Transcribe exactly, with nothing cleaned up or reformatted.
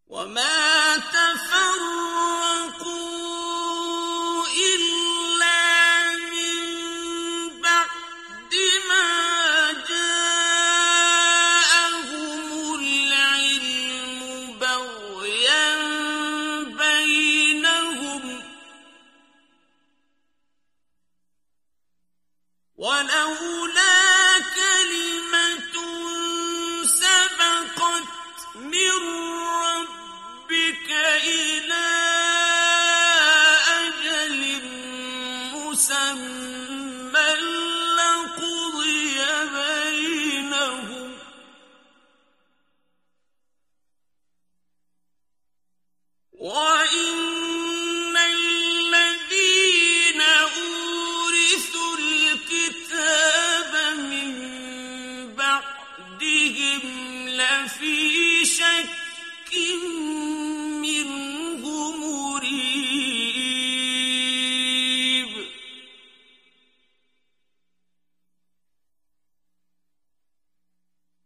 وما تفرقوا إلا من بعد ما جاءهم العلم بغيا بينهم ولولا كلمة سبقت من ربك إلى أجل مسمى لقضي بينهم